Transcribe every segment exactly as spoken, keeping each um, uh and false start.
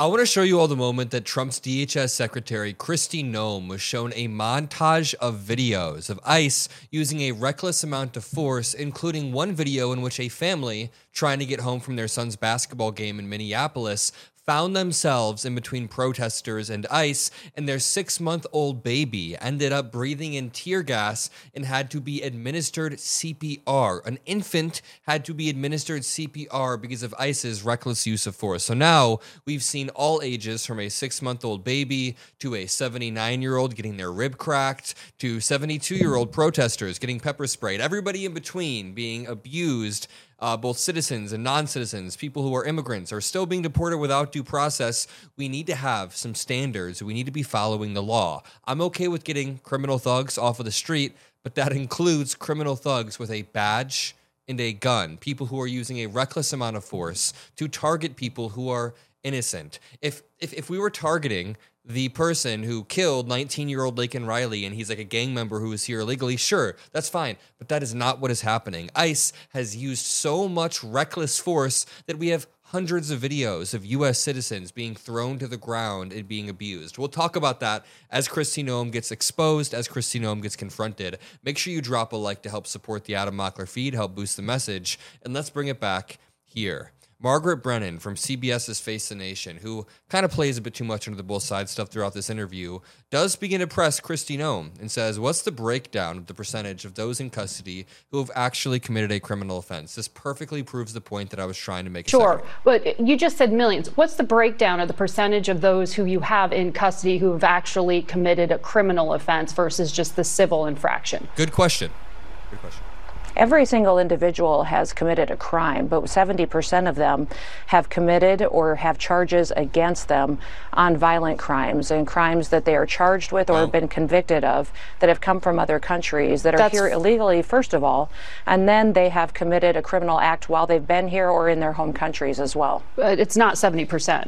I want to show you all the moment that Trump's D H S Secretary Kristi Noem was shown a montage of videos of ICE using a reckless amount of force, including one video in which a family trying to get home from their son's basketball game in Minneapolis found themselves in between protesters and ICE, and their six-month-old baby ended up breathing in tear gas and had to be administered C P R. An infant had to be administered C P R because of ICE's reckless use of force. So now we've seen all ages, from a six-month-old baby to a seventy-nine-year-old getting their rib cracked to seventy-two-year-old protesters getting pepper sprayed. Everybody in between being abused. Uh, both citizens and non-citizens, people who are immigrants, are still being deported without due process. We need to have some standards. We need to be following the law. I'm okay with getting criminal thugs off of the street, but that includes criminal thugs with a badge and a gun, people who are using a reckless amount of force to target people who are innocent. If if, if we were targeting the person who killed nineteen-year-old Laken Riley and he's like a gang member who is here illegally, sure, that's fine. But that is not what is happening. ICE has used so much reckless force that we have hundreds of videos of U S citizens being thrown to the ground and being abused. We'll talk about that as Kristi Noem gets exposed, as Kristi Noem gets confronted. Make sure you drop a like to help support the Adam Mockler feed, help boost the message, and let's bring it back here. Margaret Brennan from CBS's Face the Nation, who kind of plays a bit too much into the both sides stuff throughout this interview, does begin to press Kristi Noem and says, what's the breakdown of the percentage of those in custody who have actually committed a criminal offense? This perfectly proves the point that I was trying to make. Sure, but you just said millions. What's the breakdown of the percentage of those who you have in custody who have actually committed a criminal offense versus just the civil infraction? Good question. Good question. Every single individual has committed a crime, but seventy percent of them have committed or have charges against them on violent crimes and crimes that they are charged with or Wow. have been convicted of that have come from other countries that are That's here illegally, first of all, and then they have committed a criminal act while they've been here or in their home countries as well. Uh, It's not seventy percent.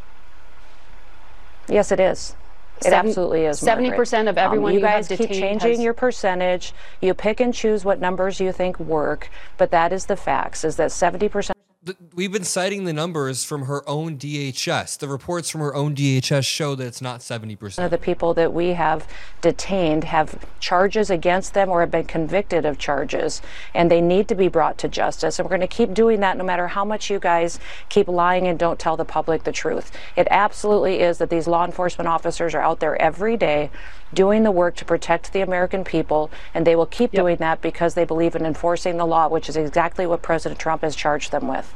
Yes, it is. It Seven- absolutely is. seventy percent of everyone um, you you have guys keep detained changing has- your percentage. You pick and choose what numbers you think work, but that is the facts, is that seventy percent. The- We've been citing the numbers from her own D H S. The reports from her own D H S show that it's not seventy percent. of the people that we have detained have charges against them or have been convicted of charges, and they need to be brought to justice. And we're going to keep doing that no matter how much you guys keep lying and don't tell the public the truth. It absolutely is that these law enforcement officers are out there every day doing the work to protect the American people, and they will keep Yep. doing that because they believe in enforcing the law, which is exactly what President Trump has charged them with.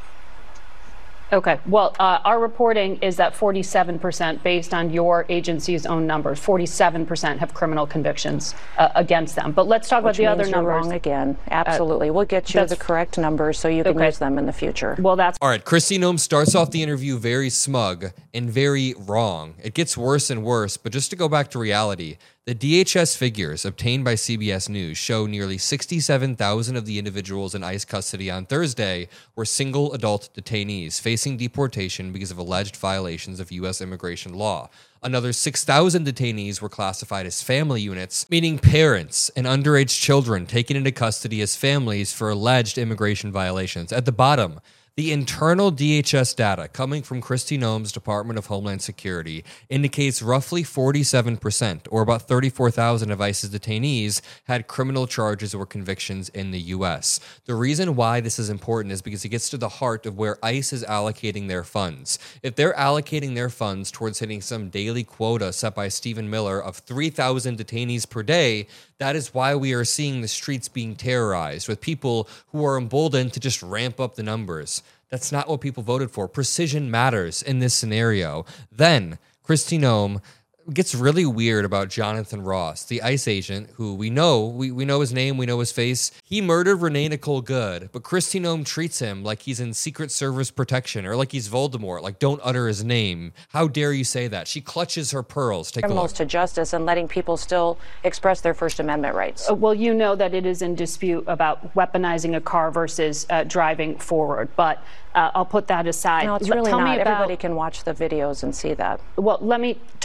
Okay. Well, uh, our reporting is that forty-seven percent, based on your agency's own numbers, forty-seven percent have criminal convictions uh, against them. But let's talk Which about the means other you're numbers. wrong again. Absolutely. We'll get you that's- the correct numbers so you can Okay. use them in the future. Well, that's All right, Kristi Noem starts off the interview very smug and very wrong. It gets worse and worse, but just to go back to reality, the D H S figures obtained by C B S News show nearly sixty-seven thousand of the individuals in ICE custody on Thursday were single adult detainees facing deportation because of alleged violations of U S immigration law. Another six thousand detainees were classified as family units, meaning parents and underage children taken into custody as families for alleged immigration violations. At the bottom, the internal D H S data coming from Kristi Noem's Department of Homeland Security indicates roughly forty-seven percent, or about thirty-four thousand of ICE's detainees, had criminal charges or convictions in the U S. The reason why this is important is because it gets to the heart of where ICE is allocating their funds. If they're allocating their funds towards hitting some daily quota set by Stephen Miller of three thousand detainees per day, that is why we are seeing the streets being terrorized with people who are emboldened to just ramp up the numbers. That's not what people voted for. Precision matters in this scenario. Then Kristi Noem gets really weird about Jonathan Ross, the ICE agent who we know, we, we know his name, we know his face. He murdered Renee Nicole Good, but Kristi Noem treats him like he's in Secret Service protection or like he's Voldemort, like don't utter his name. How dare you say that? She clutches her pearls. Take a Criminals look. to justice and letting people still express their First Amendment rights. Uh, well, you know that it is in dispute about weaponizing a car versus uh, driving forward, but uh, I'll put that aside. No, it's L- really Tell not. me about, Everybody can watch the videos and see that. well, let me talk to you about the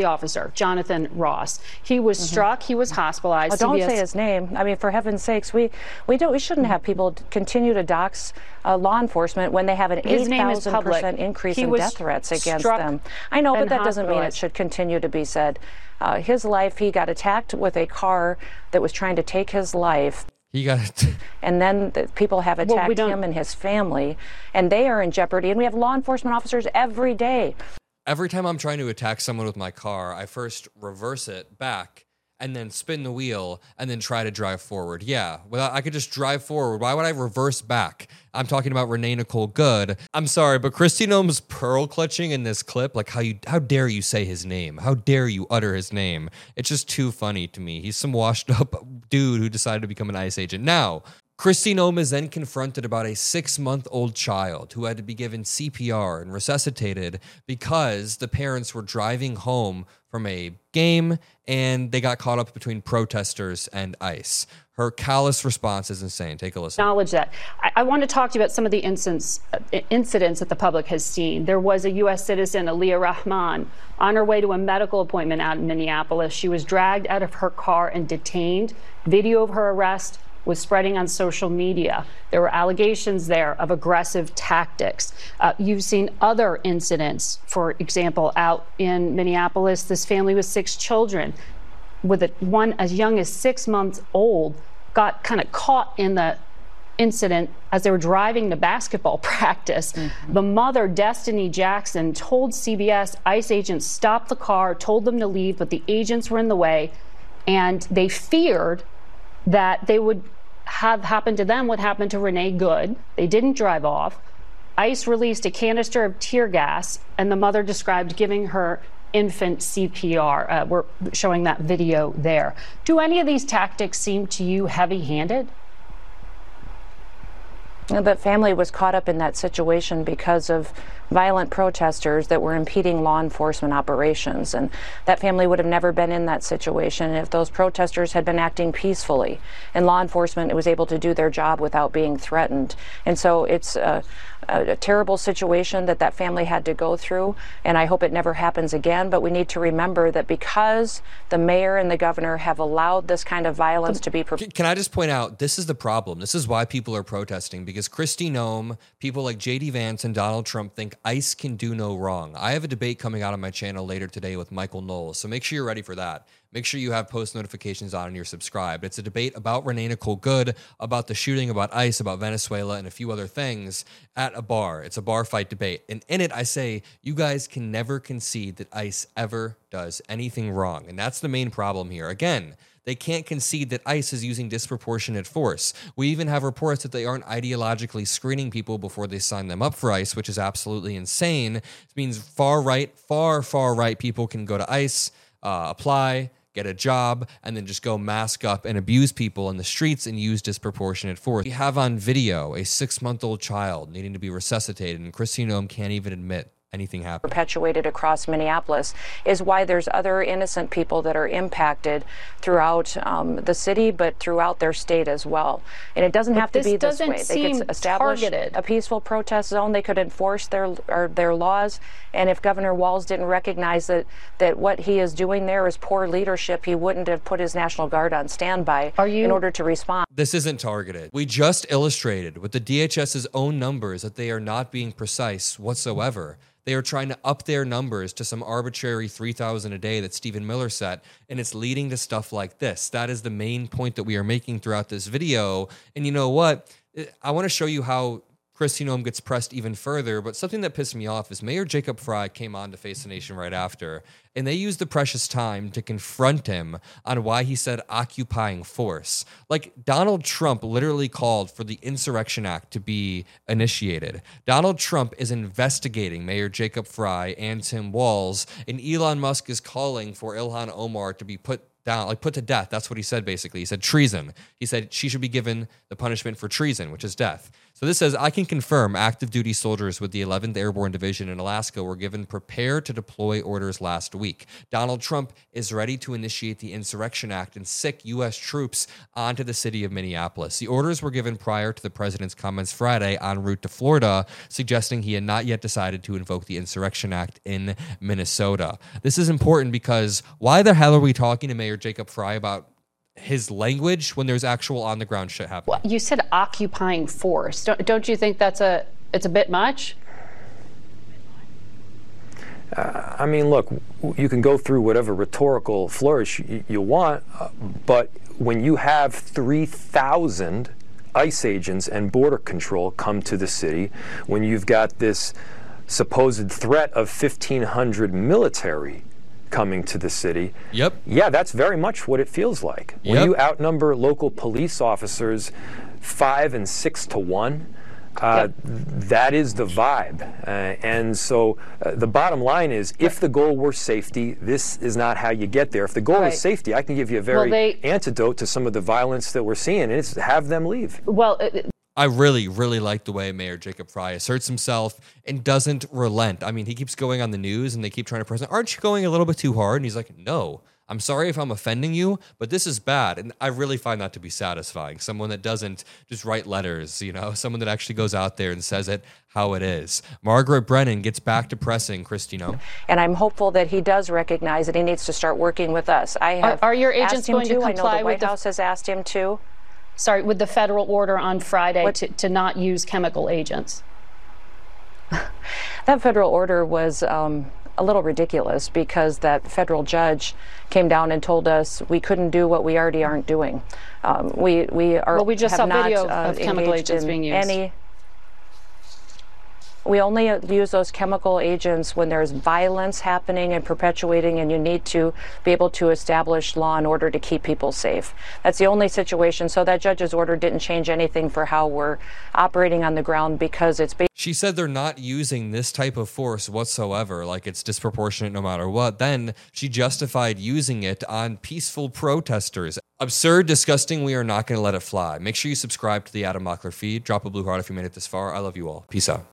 the officer, Jonathan Ross. He was mm-hmm. struck. He was hospitalized. Oh, don't C B S say his name. I mean, for heaven's sakes, we we don't we shouldn't have people continue to dox uh, law enforcement when they have an eight thousand percent increase he in death threats against them. I know, but that doesn't mean it should continue to be said. Uh, his life, he got attacked with a car that was trying to take his life. He got it. And then the people have attacked well, him and his family, and they are in jeopardy. And we have law enforcement officers every day. Every time I'm trying to attack someone with my car, I first reverse it back and then spin the wheel and then try to drive forward. Yeah, well, I could just drive forward. Why would I reverse back? I'm talking about Renee Nicole Good. I'm sorry, but Kristi Noem's pearl clutching in this clip, like how you, how dare you say his name? How dare you utter his name? It's just too funny to me. He's some washed up dude who decided to become an ICE agent. Now, Kristi Noem is then confronted about a six-month-old child who had to be given C P R and resuscitated because the parents were driving home from a game and they got caught up between protesters and ICE. Her callous response is insane. Take a listen. Acknowledge that. I, I want to talk to you about some of the incidents, uh, incidents that the public has seen. There was a U S citizen, Aliyah Rahman, on her way to a medical appointment out in Minneapolis. She was dragged out of her car and detained. Video of her arrest was spreading on social media. There were allegations there of aggressive tactics. Uh, you've seen other incidents, for example, out in Minneapolis, this family with six children, with a, one as young as six months old, got kind of caught in the incident as they were driving to basketball practice. Mm-hmm. The mother, Destiny Jackson, told C B S ICE agents stopped the car, told them to leave, but the agents were in the way, and they feared that they would have happened to them what happened to Renee Good. They didn't drive off. ICE released a canister of tear gas, and the mother described giving her infant C P R. Uh, we're showing that video there. Do any of these tactics seem to you heavy-handed? That family was caught up in that situation because of violent protesters that were impeding law enforcement operations. And that family would have never been in that situation if those protesters had been acting peacefully and law enforcement was able to do their job without being threatened. And so it's a, a, a terrible situation that that family had to go through, and I hope it never happens again. But we need to remember that because the mayor and the governor have allowed this kind of violence to be... Can, can I just point out, this is the problem. This is why people are protesting, because Kristi Noem, people like J D Vance and Donald Trump think ICE can do no wrong. I have a debate coming out on my channel later today with Michael Knowles, so make sure you're ready for that. Make sure you have post notifications on and you're subscribed. It's a debate about Renee Nicole Good, about the shooting, about ICE, about Venezuela, and a few other things at a bar. It's a bar fight debate. And in it, I say, you guys can never concede that ICE ever does anything wrong. And that's the main problem here. Again, they can't concede that ICE is using disproportionate force. We even have reports that they aren't ideologically screening people before they sign them up for ICE, which is absolutely insane. It means far right, far, far right people can go to ICE, uh, apply, get a job, and then just go mask up and abuse people in the streets and use disproportionate force. We have on video a six-month-old child needing to be resuscitated, and Kristi Noem can't even admit anything happened. Perpetuated across Minneapolis is why there's other innocent people that are impacted throughout um, the city, but throughout their state as well. And it doesn't but have to this be this doesn't way. They seem could establish targeted. a peaceful protest zone. They could enforce their or their laws. And if Governor Walz didn't recognize that that what he is doing there is poor leadership, he wouldn't have put his National Guard on standby Are you- in order to respond. This isn't targeted. We just illustrated with the D H S's own numbers that they are not being precise whatsoever. They are trying to up their numbers to some arbitrary three thousand a day that Stephen Miller set, and it's leading to stuff like this. That is the main point that we are making throughout this video. And you know what? I want to show you how Kristi Noem gets pressed even further, but something that pissed me off is Mayor Jacob Frey came on to Face the Nation right after, and they used the precious time to confront him on why he said occupying force. Like, Donald Trump literally called for the Insurrection Act to be initiated. Donald Trump is investigating Mayor Jacob Frey and Tim Walz, and Elon Musk is calling for Ilhan Omar to be put down, like put to death. That's what he said, basically. He said treason. He said she should be given the punishment for treason, which is death. So this says, I can confirm active duty soldiers with the eleventh Airborne Division in Alaska were given prepare to deploy orders last week. Donald Trump is ready to initiate the Insurrection Act and sic U S troops onto the city of Minneapolis. The orders were given prior to the president's comments Friday en route to Florida, suggesting he had not yet decided to invoke the Insurrection Act in Minnesota. This is important because why the hell are we talking to Mayor Jacob Frey about his language when there's actual on the ground shit happening? Well, you said occupying force. Don't, don't you think that's a it's a bit much? Uh, I mean, look, you can go through whatever rhetorical flourish you, you want, uh, but when you have three thousand ICE agents and border control come to the city, when you've got this supposed threat of fifteen hundred military coming to the city. Yep. Yeah, that's very much what it feels like. When Yep. you outnumber local police officers five and six to one, uh, Yep. that is the vibe. Uh, and so uh, the bottom line is, if the goal were safety, this is not how you get there. If the goal Right. is safety, I can give you a very Well, they- antidote to some of the violence that we're seeing, and it's have them leave. Well, it, I really, really like the way Mayor Jacob Frey asserts himself and doesn't relent. I mean, he keeps going on the news and they keep trying to press him, aren't you going a little bit too hard? And he's like, no, I'm sorry if I'm offending you, but this is bad. And I really find that to be satisfying. Someone that doesn't just write letters, you know, someone that actually goes out there and says it how it is. Margaret Brennan gets back to pressing Kristi Noem. And I'm hopeful that he does recognize that he needs to start working with us. I have Are- are your agents asked him going to to. I know comply the with White the- House has asked him to. sorry, with the federal order on Friday What- to, to not use chemical agents. That federal order was um, a little ridiculous because that federal judge came down and told us we couldn't do what we already aren't doing. Um, we we are. Well, we just have saw not, video uh, of chemical engaged agents in being used. Any, we only use those chemical agents when there's violence happening and perpetuating, and you need to be able to establish law and order to keep people safe. That's the only situation. So that judge's order didn't change anything for how we're operating on the ground because it's based. She said they're not using this type of force whatsoever, like it's disproportionate no matter what. Then she justified using it on peaceful protesters. Absurd, disgusting, we are not going to let it fly. Make sure you subscribe to the Adam Mockler feed. Drop a blue heart if you made it this far. I love you all. Peace out.